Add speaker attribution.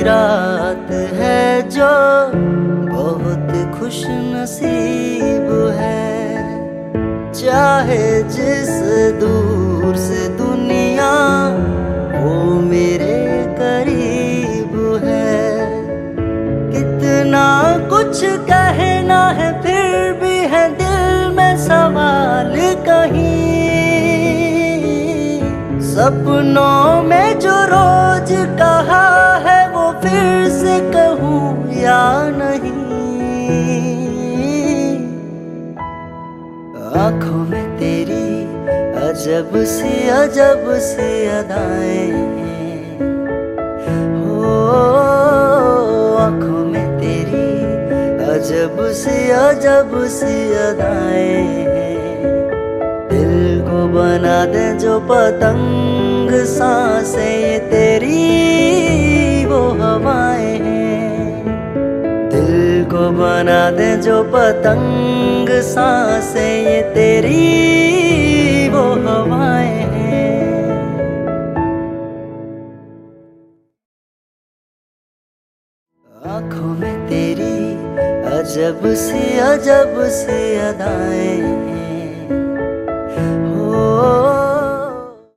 Speaker 1: रात है जो बहुत खुश नसीब है। चाहे जिस दूर से दुनिया वो मेरे करीब है। कितना कुछ कहना है फिर भी है दिल में सवाल कहीं। सपनों में जो रोज कहा है वो फिर से कहूँ या नहीं। आँखों में तेरी अजब सी अदाएं हैं। हो आँखों में तेरी अजब सी अदाएं हैं। दिल को बना दे जो पतंग सांसें ये तेरी वो हवाएं हैं। दिल को बना दे जो पतंग सांसें ये तेरी वो हवाएं हैं। आँखों में तेरी अजब सी अदाएं हैं।